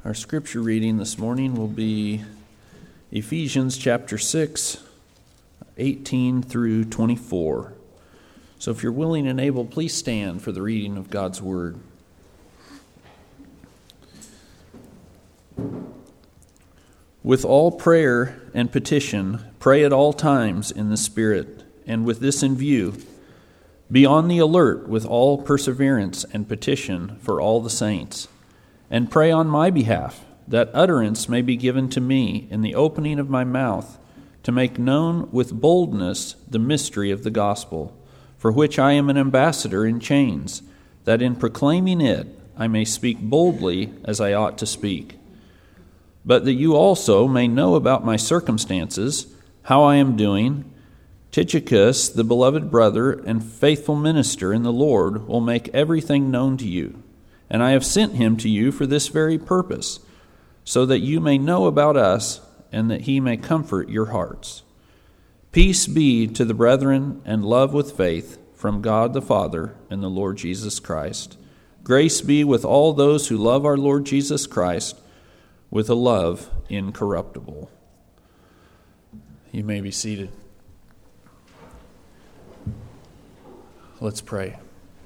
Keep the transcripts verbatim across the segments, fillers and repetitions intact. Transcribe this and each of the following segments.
Our scripture reading this morning will be Ephesians chapter six, eighteen through twenty-four. So if you're willing and able, please stand for the reading of God's word. With all prayer and petition, pray at all times in the Spirit, and with this in view, be on the alert with all perseverance and petition for all the saints. And pray on my behalf, that utterance may be given to me in the opening of my mouth, to make known with boldness the mystery of the gospel, for which I am an ambassador in chains, that in proclaiming it I may speak boldly as I ought to speak. But that you also may know about my circumstances, how I am doing, Tychicus, the beloved brother and faithful minister in the Lord, will make everything known to you. And I have sent him to you for this very purpose, so that you may know about us and that he may comfort your hearts. Peace be to the brethren and love with faith from God the Father and the Lord Jesus Christ. Grace be with all those who love our Lord Jesus Christ with a love incorruptible. You may be seated. Let's pray.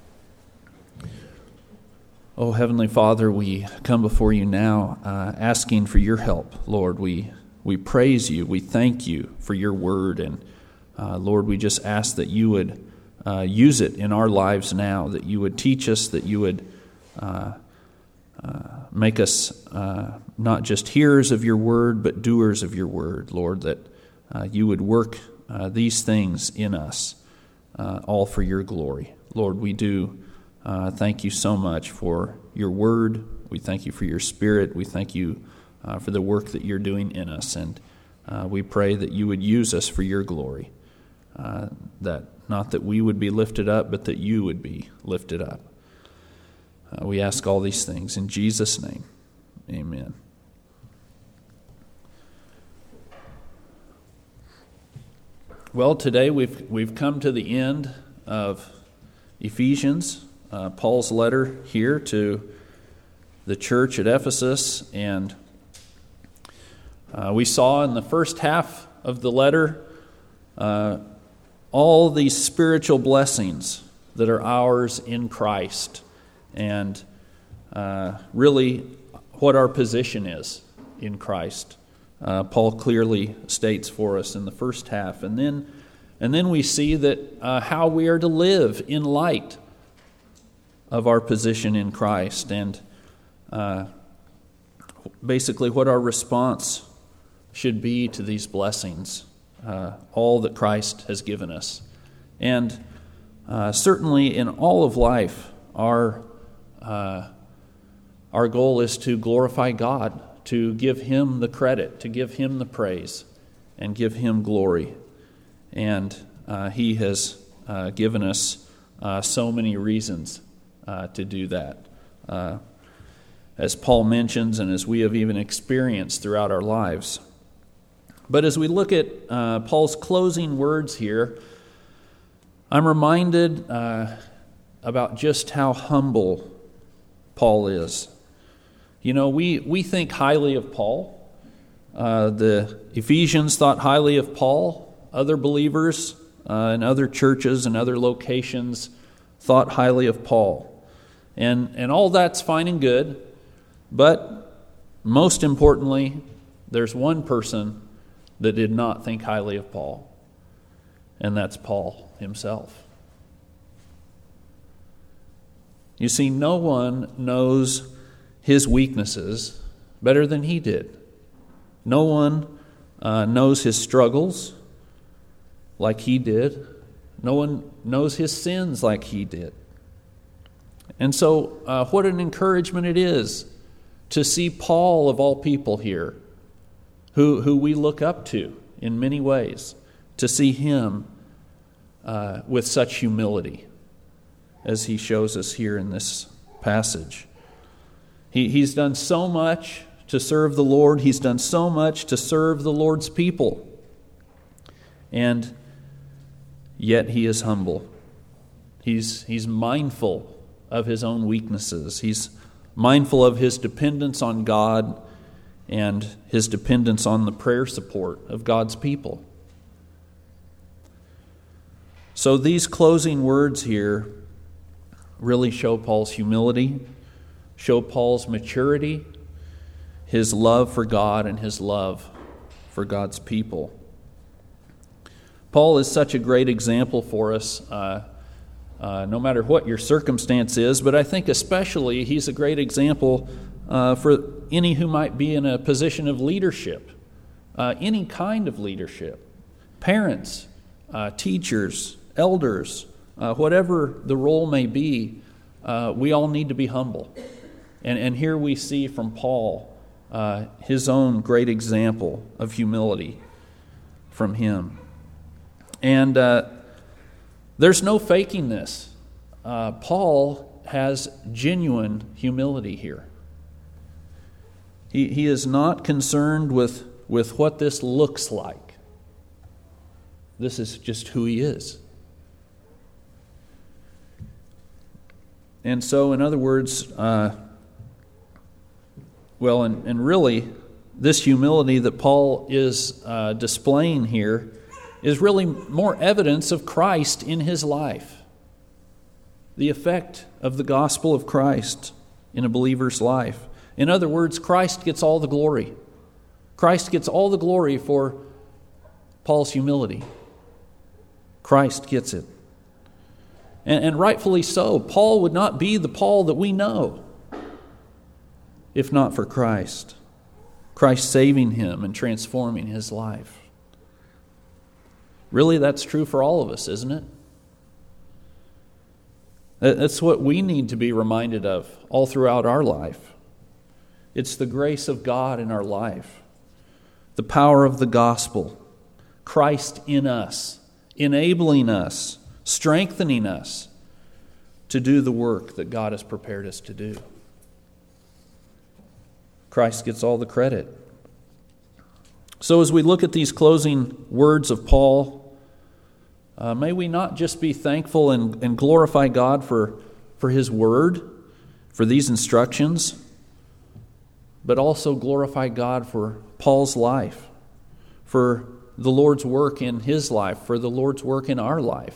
Oh, Heavenly Father, we come before you now uh, asking for your help. Lord, we, we praise you. We thank you for your word. And uh, Lord, we just ask that you would uh, use it in our lives now, that you would teach us, that you would uh, uh, make us uh, not just hearers of your word, but doers of your word, Lord, that uh, you would work uh, these things in us, uh, all for your glory. Lord, we do Uh, thank you so much for your word. We thank you for your spirit. We thank you uh, for the work that you're doing in us. And uh, we pray that you would use us for your glory. Uh, that not that we would be lifted up, but that you would be lifted up. Uh, we ask all these things in Jesus' name. Amen. Well, today we've we've come to the end of Ephesians. Uh, Paul's letter here to the church at Ephesus, and uh, we saw in the first half of the letter uh, all these spiritual blessings that are ours in Christ, and uh, really what our position is in Christ. Uh, Paul clearly states for us in the first half, and then and then we see that uh, how we are to live in light of our position in Christ, and uh, basically what our response should be to these blessings, uh, all that Christ has given us. And uh, certainly in all of life, our uh, our goal is to glorify God, to give Him the credit, to give Him the praise, and give Him glory. And uh, He has uh, given us uh, so many reasons Uh, to do that. Uh, as Paul mentions, and as we have even experienced throughout our lives. But as we look at uh, Paul's closing words here, I'm reminded uh, about just how humble Paul is. You know, we, we think highly of Paul. Uh, the Ephesians thought highly of Paul. Other believers uh, in other churches and other locations thought highly of Paul. And and all that's fine and good, but most importantly, there's one person that did not think highly of Paul, and that's Paul himself. You see, no one knows his weaknesses better than he did. No one uh, knows his struggles like he did. No one knows his sins like he did. And so uh, what an encouragement it is to see Paul, of all people here, who, who we look up to in many ways, to see him uh, with such humility as he shows us here in this passage. He, he's done so much to serve the Lord. He's done so much to serve the Lord's people. And yet he is humble. He's, he's mindful of his own weaknesses. He's mindful of his dependence on God and his dependence on the prayer support of God's people. So these closing words here really show Paul's humility, show Paul's maturity, his love for God, and his love for God's people. Paul is such a great example for us, uh, uh, no matter what your circumstance is, but I think especially he's a great example uh, for any who might be in a position of leadership, uh, any kind of leadership, parents, uh, teachers, elders, uh, whatever the role may be, uh, we all need to be humble. And, and here we see from Paul uh, his own great example of humility from him. And uh, there's no faking this. Uh, Paul has genuine humility here. He, he is not concerned with, with what this looks like. This is just who he is. And so, in other words, uh, well, and, and really, this humility that Paul is uh, displaying here is really more evidence of Christ in his life. The effect of the gospel of Christ in a believer's life. In other words, Christ gets all the glory. Christ gets all the glory for Paul's humility. Christ gets it. And, and rightfully so. Paul would not be the Paul that we know if not for Christ. Christ saving him and transforming his life. Really, that's true for all of us, isn't it? That's what we need to be reminded of all throughout our life. It's the grace of God in our life, the power of the gospel, Christ in us, enabling us, strengthening us to do the work that God has prepared us to do. Christ gets all the credit. So as we look at these closing words of Paul, uh, may we not just be thankful and, and glorify God for, for his word, for these instructions, but also glorify God for Paul's life, for the Lord's work in his life, for the Lord's work in our life.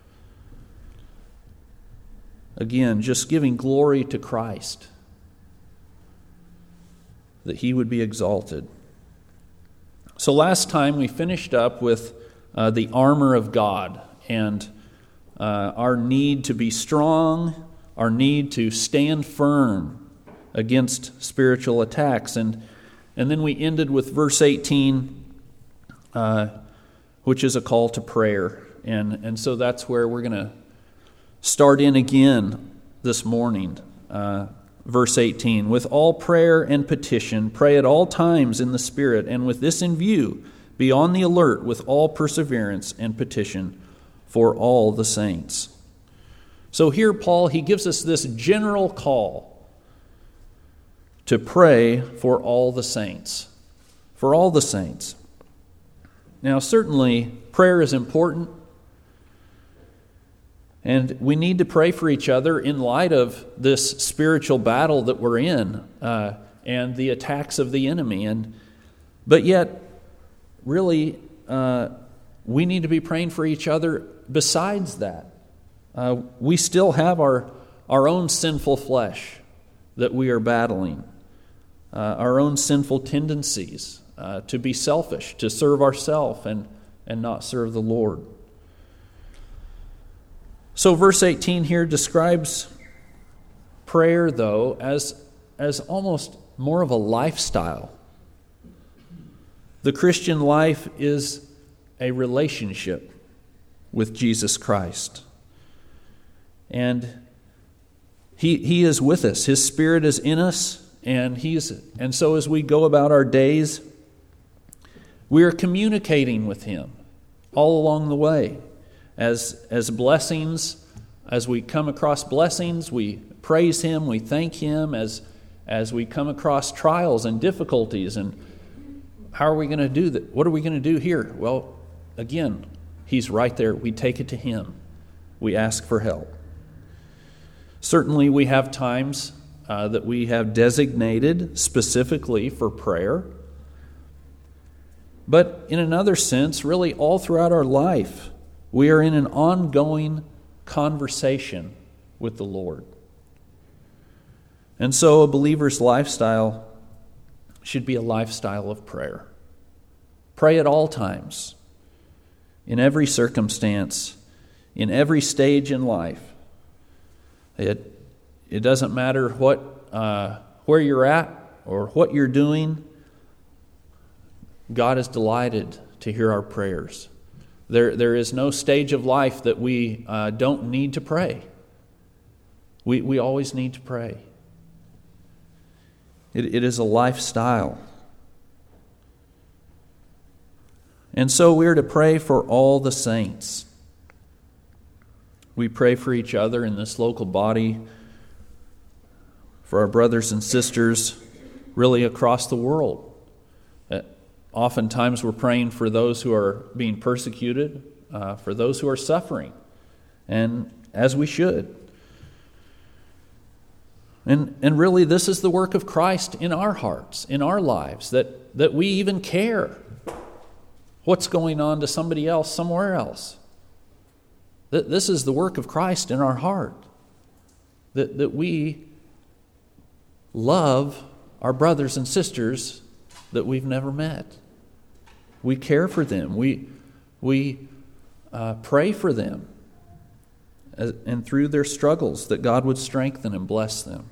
Again, just giving glory to Christ, that he would be exalted. So last time we finished up with uh, the armor of God and uh, our need to be strong, our need to stand firm against spiritual attacks. And, and then we ended with verse eighteen, uh, which is a call to prayer. And, and so that's where we're going to start in again this morning. Uh, verse eighteen, with all prayer and petition, pray at all times in the Spirit, and with this in view, be on the alert with all perseverance and petition for all the saints. So here Paul, he gives us this general call to pray for all the saints. For all the saints. Now certainly prayer is important, and we need to pray for each other in light of this spiritual battle that we're in uh, and the attacks of the enemy. And but yet, really, uh, we need to be praying for each other besides that. Uh, we still have our, our own sinful flesh that we are battling, uh, our own sinful tendencies uh, to be selfish, to serve ourselves and, and not serve the Lord. So verse eighteen here describes prayer, though, as, as almost more of a lifestyle. The Christian life is a relationship with Jesus Christ. And he, he is with us. His Spirit is in us, and he's and so as we go about our days, we are communicating with him all along the way. As, as blessings, as we come across blessings, we praise him, we thank him. As, as we come across trials and difficulties, and how are we going to do that? What are we going to do here? Well, again, he's right there. We take it to him. We ask for help. Certainly we have times uh, that we have designated specifically for prayer. But in another sense, really all throughout our life, we are in an ongoing conversation with the Lord. And so a believer's lifestyle should be a lifestyle of prayer. Pray at all times, in every circumstance, in every stage in life. It, it doesn't matter what uh, where you're at or what you're doing. God is delighted to hear our prayers. There, there is no stage of life that we uh, don't need to pray. We, we always need to pray. It, it is a lifestyle. And so we are to pray for all the saints. We pray for each other in this local body, for our brothers and sisters really across the world. Uh, oftentimes we're praying for those who are being persecuted, uh, for those who are suffering, and as we should. And and really this is the work of Christ in our hearts, in our lives, that, that we even care what's going on to somebody else somewhere else. That this is the work of Christ in our heart. That, that we love our brothers and sisters that we've never met. We care for them. We, we uh, pray for them. And through their struggles, that God would strengthen and bless them.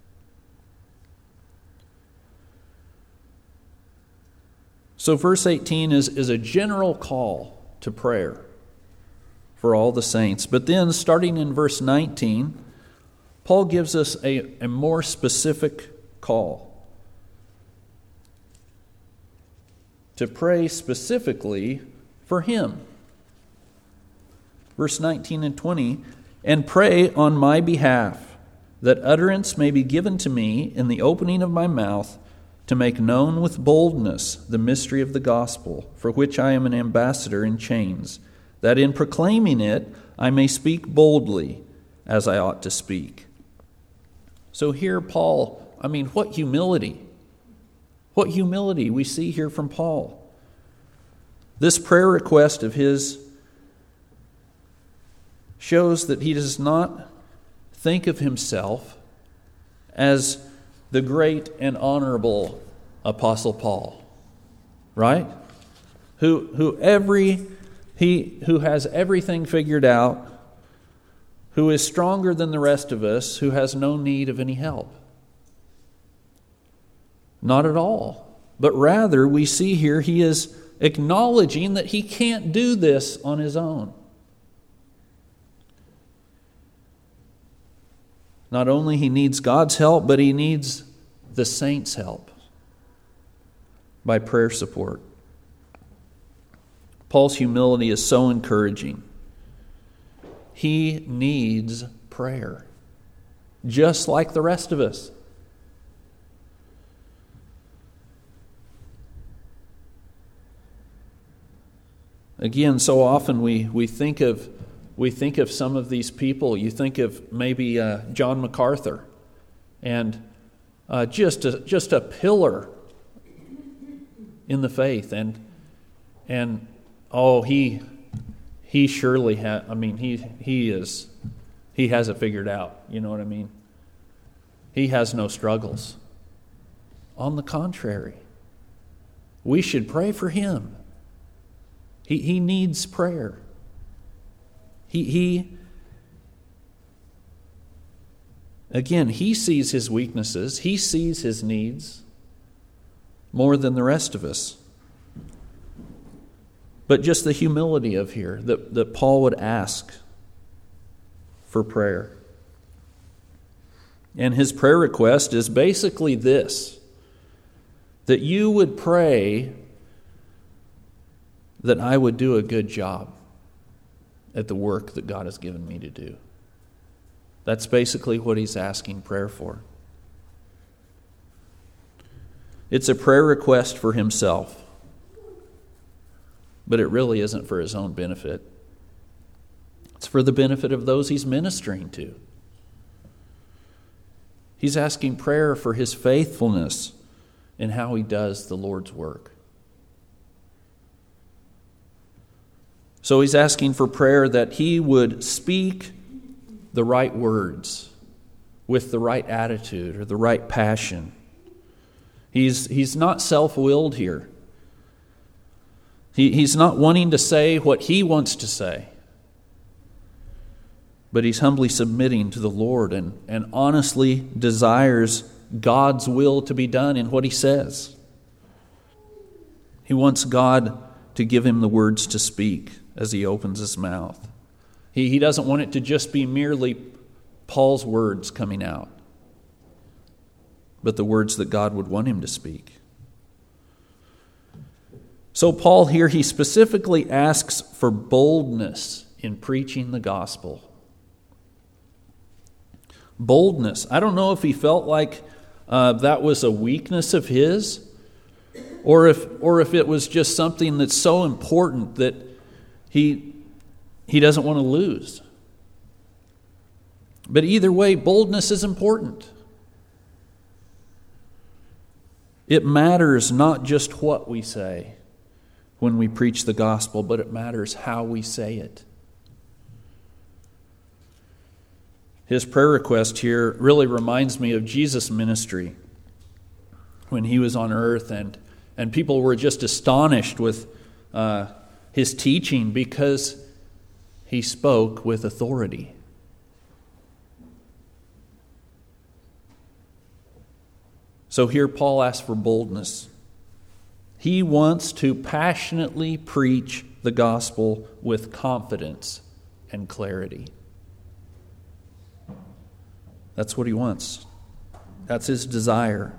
So verse eighteen is, is a general call to prayer for all the saints. But then, starting in verse nineteen, Paul gives us a, a more specific call to pray specifically for him. Verse nineteen and twenty, and pray on my behalf, that utterance may be given to me in the opening of my mouth, to make known with boldness the mystery of the gospel, for which I am an ambassador in chains, that in proclaiming it I may speak boldly as I ought to speak. So here Paul, I mean, what humility. What humility we see here from Paul. This prayer request of his shows that he does not think of himself as the great and honorable Apostle Paul, right? Who who every he who has everything figured out, who is stronger than the rest of us, who has no need of any help. Not at all. But rather, we see here he is acknowledging that he can't do this on his own. Not only he needs God's help, but he needs the saints' help by prayer support. Paul's humility is so encouraging. He needs prayer, just like the rest of us. Again, so often we, we think of we think of some of these people. You think of maybe uh, John MacArthur, and uh, just a, just a pillar in the faith, and and oh he he surely ha- I mean he he is he has it figured out. You know what I mean? He has no struggles. On the contrary, we should pray for him. He he needs prayer. He, he, again, he sees his weaknesses. He sees his needs more than the rest of us. But just the humility of here, that, that Paul would ask for prayer. And his prayer request is basically this, that you would pray that I would do a good job at the work that God has given me to do. That's basically what he's asking prayer for. It's a prayer request for himself, but it really isn't for his own benefit. It's for the benefit of those he's ministering to. He's asking prayer for his faithfulness in how he does the Lord's work. So he's asking for prayer that he would speak the right words with the right attitude or the right passion. He's, he's not self-willed here. He, he's not wanting to say what he wants to say. But he's humbly submitting to the Lord and, and honestly desires God's will to be done in what he says. He wants God to give him the words to speak as he opens his mouth. He, he doesn't want it to just be merely Paul's words coming out, but the words that God would want him to speak. So Paul here, he specifically asks for boldness in preaching the gospel. Boldness. I don't know if he felt like uh, that was a weakness of his, or if or if it was just something that's so important that he he doesn't want to lose. But either way, boldness is important. It matters not just what we say when we preach the gospel, but it matters how we say it. His prayer request here really reminds me of Jesus' ministry when he was on earth, and, and people were just astonished with uh, his teaching because he spoke with authority. So here Paul asks for boldness. He wants to passionately preach the gospel with confidence and clarity. That's what he wants. That's his desire.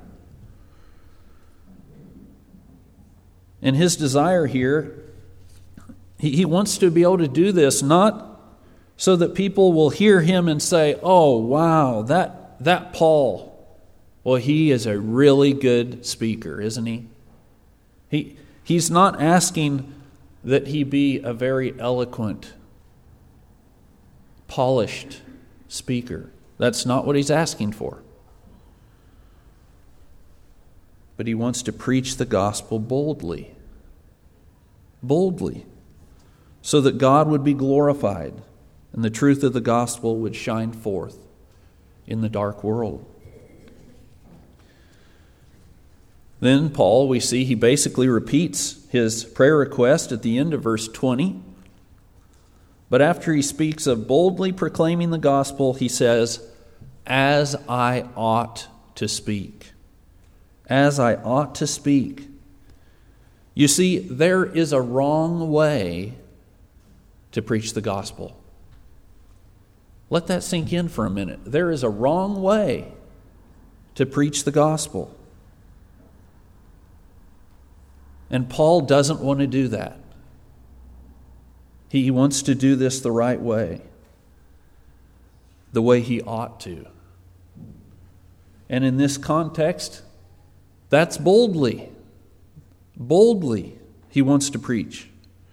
And his desire here, he, he wants to be able to do this not so that people will hear him and say, oh, wow, that, that Paul, well, he is a really good speaker, isn't he? He he's not asking that he be a very eloquent, polished speaker. That's not what he's asking for. But he wants to preach the gospel boldly. Boldly. So that God would be glorified and the truth of the gospel would shine forth in the dark world. Then Paul, we see he basically repeats his prayer request at the end of verse twenty. But after he speaks of boldly proclaiming the gospel, he says, as I ought to speak. As I ought to speak. You see, there is a wrong way to preach the gospel. Let that sink in for a minute. There is a wrong way to preach the gospel. And Paul doesn't want to do that. He wants to do this the right way, the way he ought to. And in this context, that's boldly. Boldly he wants to preach.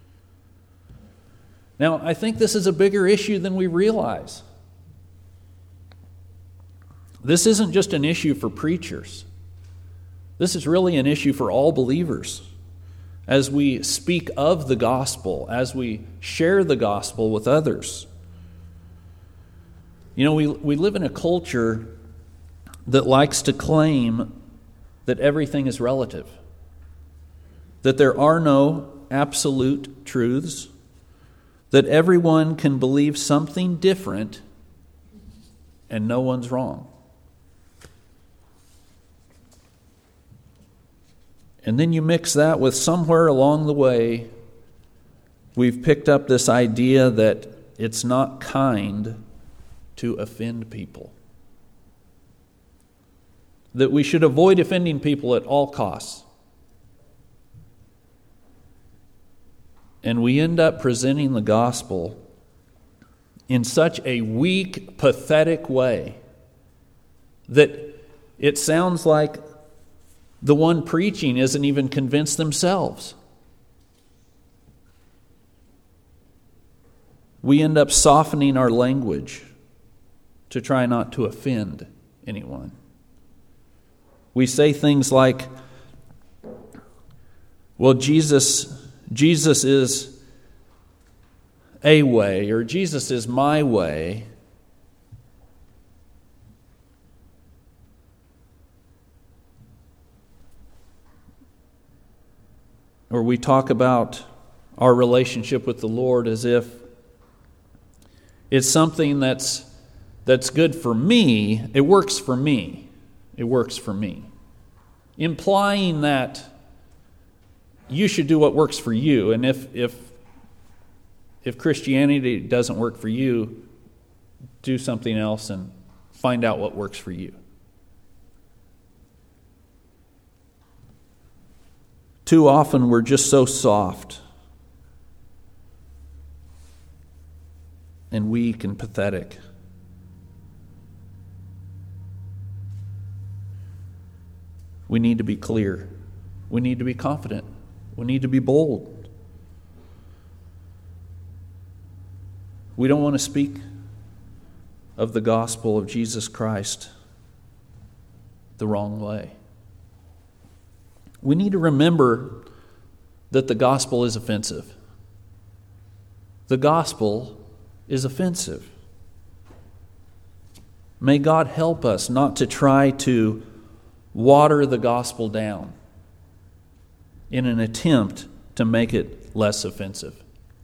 Now, I think this is a bigger issue than we realize. This isn't just an issue for preachers. This is really an issue for all believers. As we speak of the gospel, as we share the gospel with others. You know, we, we live in a culture that likes to claim that everything is relative, that there are no absolute truths, that everyone can believe something different and no one's wrong. And then you mix that with somewhere along the way, we've picked up this idea that it's not kind to offend people. That we should avoid offending people at all costs. And we end up presenting the gospel in such a weak, pathetic way that it sounds like the one preaching isn't even convinced themselves. We end up softening our language to try not to offend anyone. We say things like, well, Jesus, Jesus is a way, or Jesus is my way. Or we talk about our relationship with the Lord as if it's something that's that's good for me. It works for me. It works for me. Implying that you should do what works for you, and if if if Christianity doesn't work for you, do something else and find out what works for you. Too often we're just so soft and weak and pathetic. We need to be clear. We need to be confident. We need to be bold. We don't want to speak of the gospel of Jesus Christ the wrong way. We need to remember that the gospel is offensive. The gospel is offensive. May God help us not to try to water the gospel down in an attempt to make it less offensive.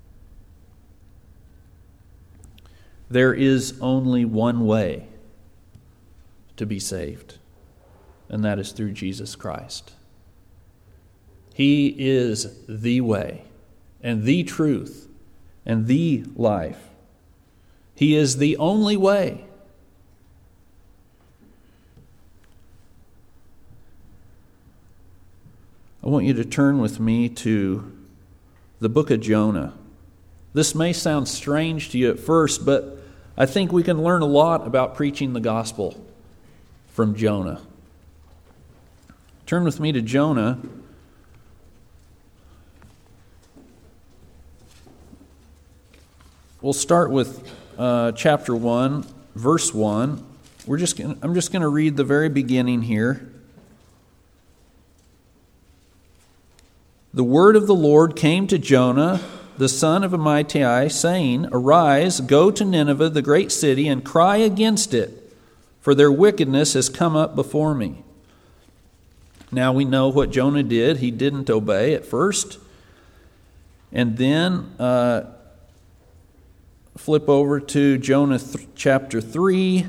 There is only one way to be saved, and that is through Jesus Christ. He is the way and the truth and the life. He is the only way. I want you to turn with me to the book of Jonah. This may sound strange to you at first, but I think we can learn a lot about preaching the gospel from Jonah. Turn with me to Jonah. We'll start with uh, chapter one, verse one. We're just gonna, I'm just going to read the very beginning here. The word of the Lord came to Jonah, the son of Amittai, saying, Arise, go to Nineveh, the great city, and cry against it, for their wickedness has come up before me. Now we know what Jonah did. He didn't obey at first. And then uh, flip over to Jonah th- chapter three,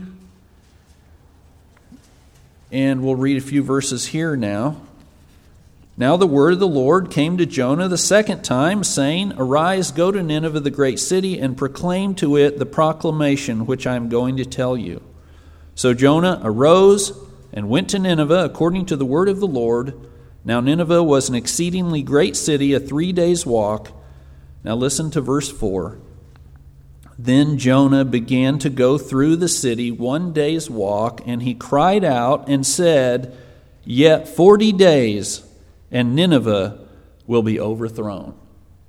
and we'll read a few verses here now. Now the word of the Lord came to Jonah the second time, saying, Arise, go to Nineveh, the great city, and proclaim to it the proclamation which I am going to tell you. So Jonah arose and went to Nineveh according to the word of the Lord. Now Nineveh was an exceedingly great city, a three days' walk. Now listen to verse four. Then Jonah began to go through the city one day's walk, and he cried out and said, Yet forty days, and Nineveh will be overthrown.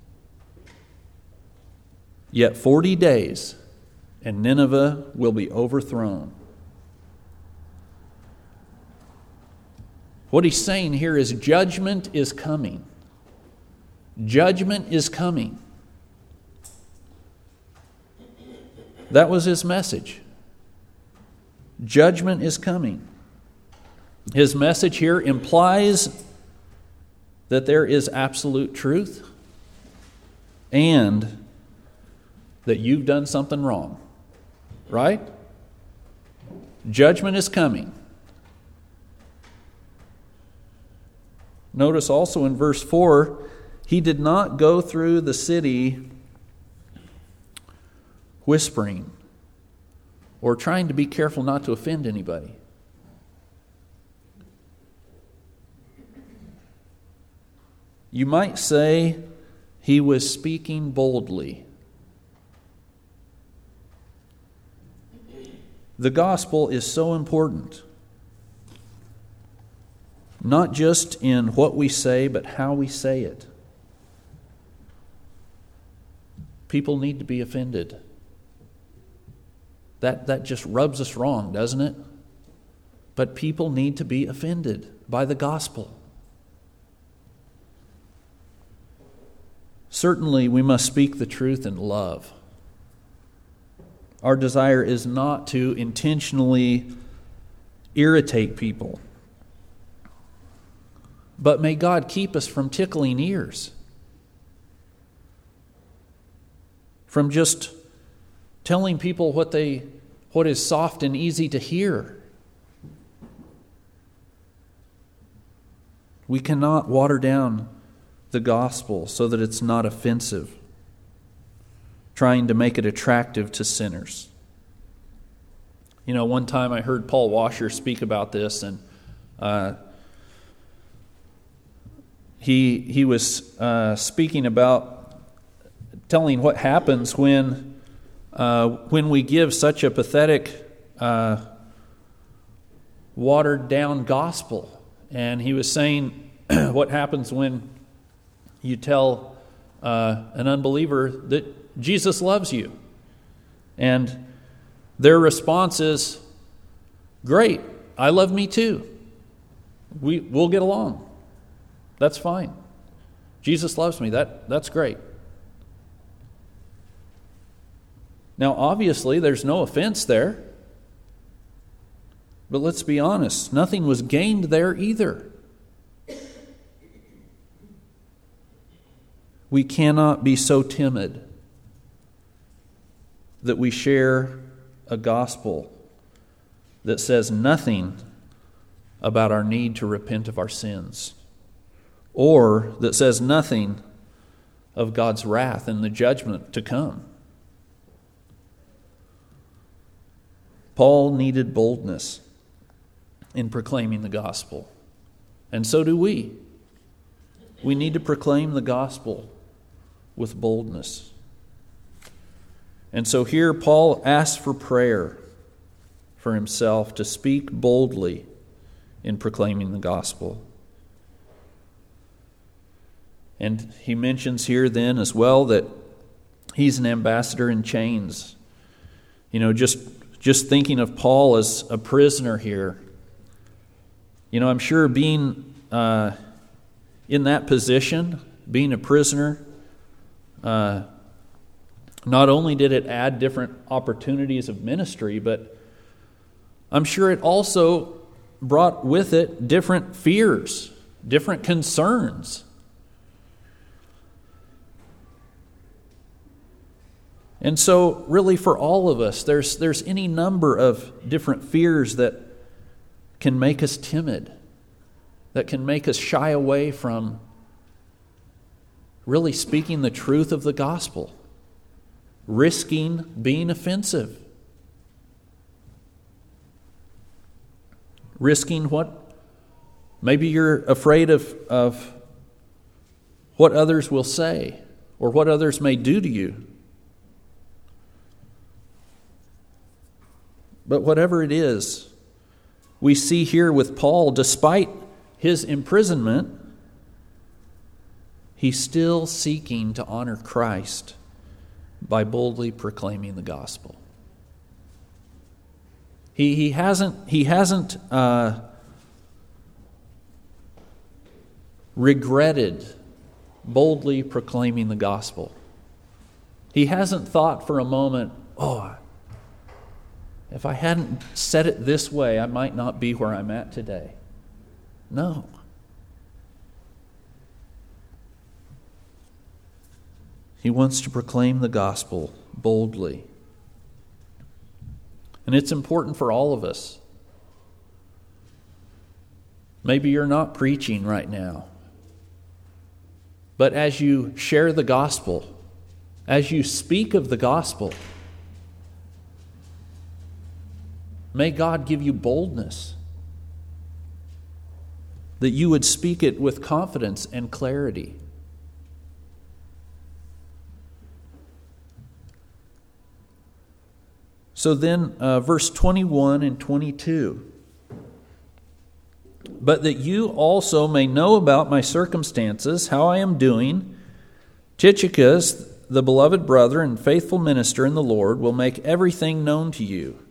Yet forty days, and Nineveh will be overthrown. What he's saying here is judgment is coming. Judgment is coming. That was his message. Judgment is coming. His message here implies that there is absolute truth and that you've done something wrong. Right? Judgment is coming. Notice also in verse four, he did not go through the city whispering or trying to be careful not to offend anybody. You might say he was speaking boldly. The gospel is so important. Not just in what we say, but how we say it. People need to be offended. That, that just rubs us wrong, doesn't it? But people need to be offended by the gospel. Certainly, we must speak the truth in love. Our desire is not to intentionally irritate people. But may God keep us from tickling ears, from just telling people what they what is soft and easy to hear. We cannot water down the gospel so that it's not offensive, trying to make it attractive to sinners. You know, one time I heard Paul Washer speak about this, and uh, he he was uh, speaking about telling what happens when uh, when we give such a pathetic, uh, watered down gospel. And he was saying what happens when you tell uh, an unbeliever that Jesus loves you. And their response is, great, I love me too. We, we'll get along. That's fine. Jesus loves me. That, that's great. Now, obviously, there's no offense there. But let's be honest, nothing was gained there either. We cannot be so timid that we share a gospel that says nothing about our need to repent of our sins, or that says nothing of God's wrath and the judgment to come. Paul needed boldness in proclaiming the gospel, and so do we. We need to proclaim the gospel with boldness. And so here Paul asks for prayer for himself to speak boldly in proclaiming the gospel. And he mentions here then as well that he's an ambassador in chains. You know, just, just thinking of Paul as a prisoner here. You know, I'm sure being uh, in that position, being a prisoner, uh, not only did it add different opportunities of ministry, but I'm sure it also brought with it different fears, different concerns. And so, really, for all of us, there's there's any number of different fears that can make us timid, that can make us shy away from really speaking the truth of the gospel, risking being offensive, risking what? Maybe you're afraid of, of what others will say or what others may do to you. But whatever it is, we see here with Paul, despite his imprisonment, he's still seeking to honor Christ by boldly proclaiming the gospel. He he hasn't he hasn't uh, regretted boldly proclaiming the gospel. He hasn't thought for a moment, oh, if I hadn't said it this way, I might not be where I'm at today. No. He wants to proclaim the gospel boldly. And it's important for all of us. Maybe you're not preaching right now. But as you share the gospel, as you speak of the gospel, may God give you boldness, that you would speak it with confidence and clarity. So then, uh, verse twenty-one and twenty-two. But that you also may know about my circumstances, how I am doing, Tychicus, the beloved brother and faithful minister in the Lord, will make everything known to you,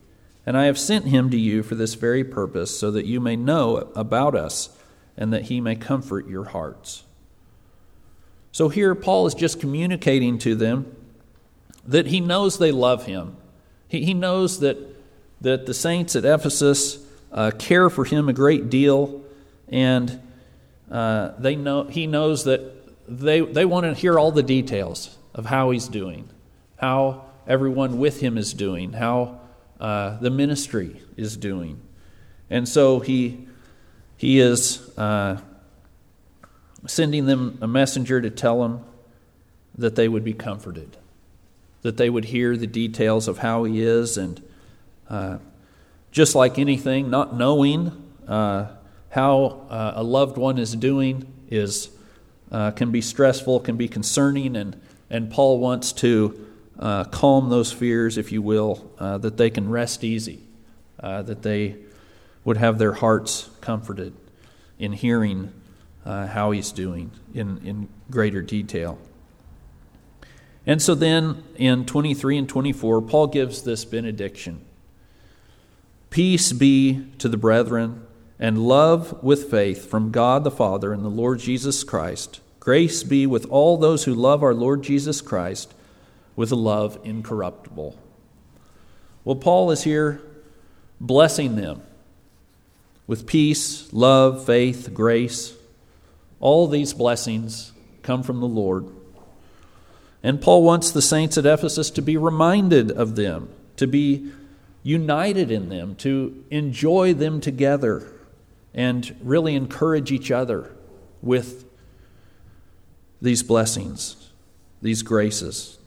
And I have sent him to you for this very purpose, so that you may know about us, and that he may comfort your hearts. So here Paul is just communicating to them that he knows they love him. He, he knows that, that the saints at Ephesus uh, care for him a great deal, and uh, they know he knows that they they want to hear all the details of how he's doing, how everyone with him is doing, how uh, the ministry is doing. And so he he is uh, sending them a messenger to tell them that they would be comforted, that they would hear the details of how he is. And uh, just like anything, not knowing uh, how uh, a loved one is doing is uh, can be stressful, can be concerning, and, and Paul wants to uh, calm those fears, if you will, uh, that they can rest easy, uh, that they would have their hearts comforted in hearing uh, how he's doing in, in greater detail. And so then in twenty-three and twenty-four, Paul gives this benediction. Peace be to the brethren, and love with faith from God the Father and the Lord Jesus Christ. Grace be with all those who love our Lord Jesus Christ with a love incorruptible. Well, Paul is here blessing them with peace, love, faith, grace. All these blessings come from the Lord. And Paul wants the saints at Ephesus to be reminded of them, to be united in them, to enjoy them together, and really encourage each other with these blessings, these graces.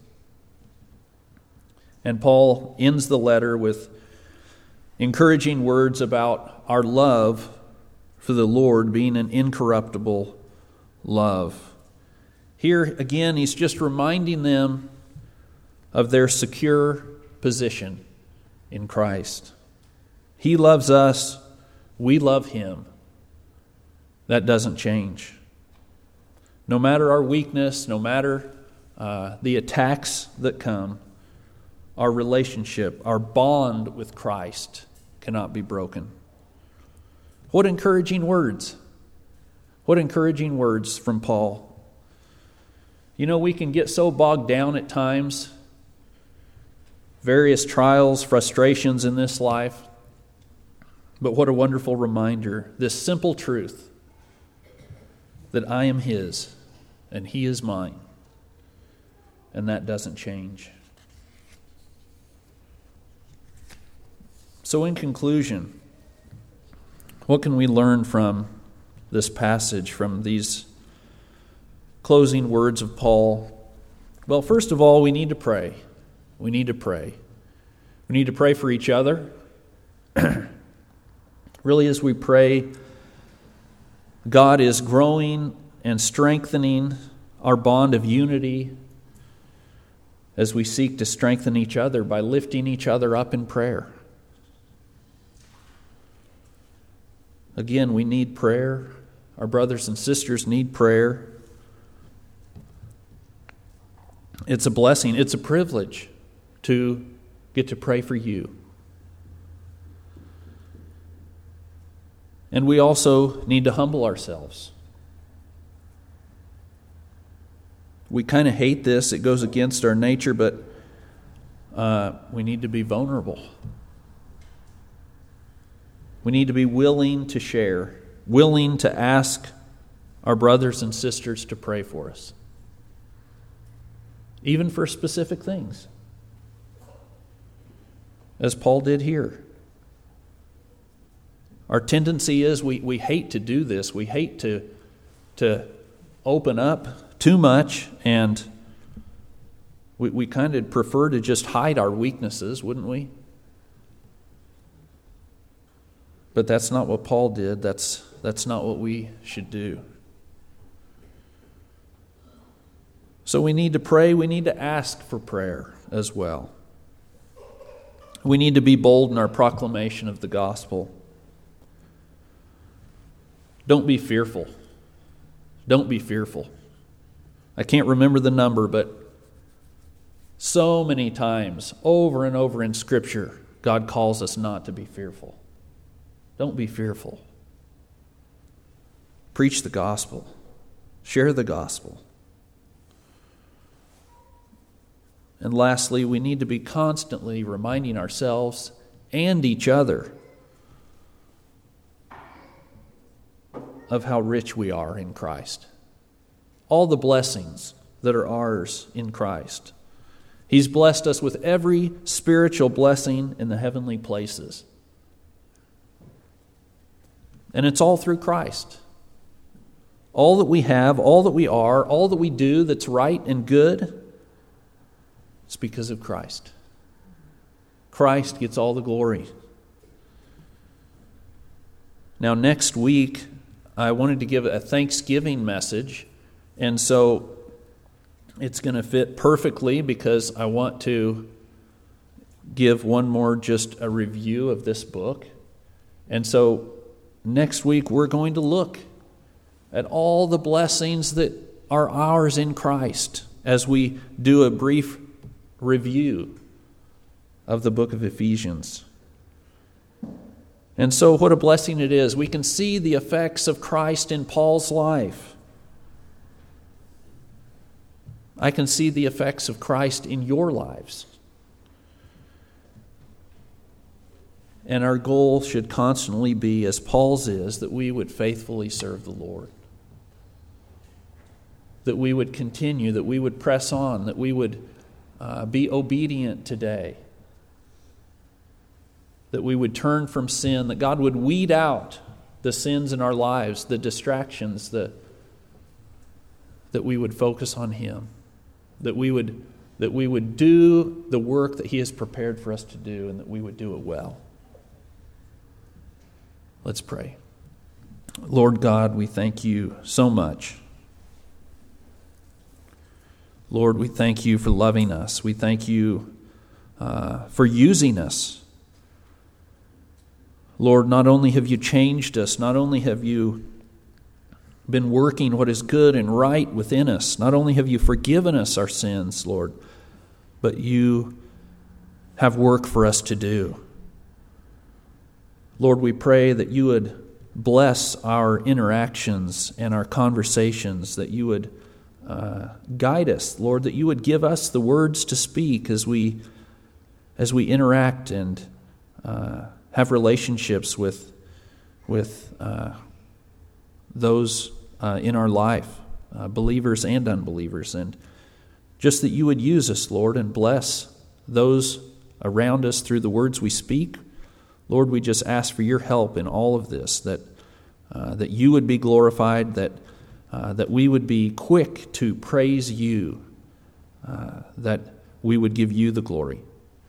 And Paul ends the letter with encouraging words about our love for the Lord being an incorruptible love. Here again, he's just reminding them of their secure position in Christ. He loves us, we love him. That doesn't change. No matter our weakness, no matter uh, the attacks that come, our relationship, our bond with Christ cannot be broken. What encouraging words. What encouraging words from Paul. You know, we can get so bogged down at times, various trials, frustrations in this life. But what a wonderful reminder, this simple truth, that I am his and he is mine. And that doesn't change. So in conclusion, what can we learn from this passage, from these closing words of Paul? Well, first of all, we need to pray. We need to pray. We need to pray for each other. Really, as we pray, God is growing and strengthening our bond of unity as we seek to strengthen each other by lifting each other up in prayer. Again, we need prayer. Our brothers and sisters need prayer. It's a blessing. It's a privilege to get to pray for you. And we also need to humble ourselves. We kind of hate this. It goes against our nature, but uh, we need to be vulnerable. We need to be willing to share, willing to ask our brothers and sisters to pray for us, even for specific things, as Paul did here. Our tendency is we, we hate to do this. We hate to, to open up too much, and we, we kind of prefer to just hide our weaknesses, wouldn't we? But that's not what Paul did. That's, that's not what we should do. So we need to pray. We need to ask for prayer as well. We need to be bold in our proclamation of the gospel. Don't be fearful. Don't be fearful. I can't remember the number, but so many times, over and over in Scripture, God calls us not to be fearful. Don't be fearful. Preach the gospel. Share the gospel. And lastly, we need to be constantly reminding ourselves and each other of how rich we are in Christ. All the blessings that are ours in Christ. He's blessed us with every spiritual blessing in the heavenly places. And it's all through Christ. All that we have, all that we are, all that we do that's right and good, it's because of Christ. Christ gets all the glory. Now, next week, I wanted to give a Thanksgiving message, and so it's going to fit perfectly because I want to give one more just a review of this book. And so next week we're going to look at all the blessings that are ours in Christ as we do a brief review of the book of Ephesians. And so what a blessing it is. We can see the effects of Christ in Paul's life. I can see the effects of Christ in your lives. And our goal should constantly be, as Paul's is, that we would faithfully serve the Lord. That we would continue, that we would press on, that we would uh, be obedient today. That we would turn from sin, that God would weed out the sins in our lives, the distractions, the, that we would focus on Him. That we would that we would do the work that He has prepared for us to do, and that we would do it well. Let's pray. Lord God, we thank You so much. Lord, we thank You for loving us. We thank You uh, for using us. Lord, not only have You changed us, not only have You been working what is good and right within us, not only have You forgiven us our sins, Lord, but You have work for us to do. Lord, we pray that You would bless our interactions and our conversations, that You would uh, guide us, Lord, that You would give us the words to speak as we as we interact and uh, have relationships with with uh, those uh, in our life, uh, believers and unbelievers, and just that You would use us, Lord, and bless those around us through the words we speak. Lord, we just ask for Your help in all of this, that uh, that You would be glorified, that uh, that we would be quick to praise You, uh, that we would give You the glory.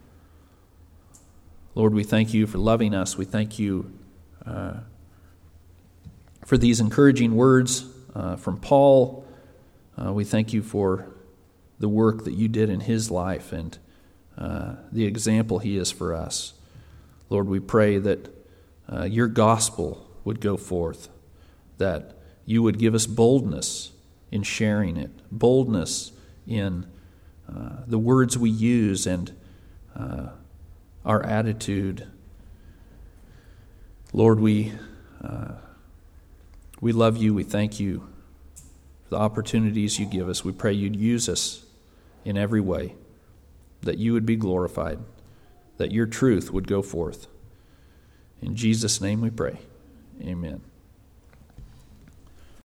Lord, we thank You for loving us. We thank You uh, for these encouraging words uh, from Paul. Uh, we thank You for the work that You did in his life and uh, the example he is for us. Lord, we pray that uh, Your gospel would go forth, that You would give us boldness in sharing it, boldness in uh, the words we use and uh, our attitude. Lord, we uh, we love You. We thank You for the opportunities You give us. We pray You'd use us in every way, that You would be glorified, that Your truth would go forth. In Jesus' name we pray. Amen.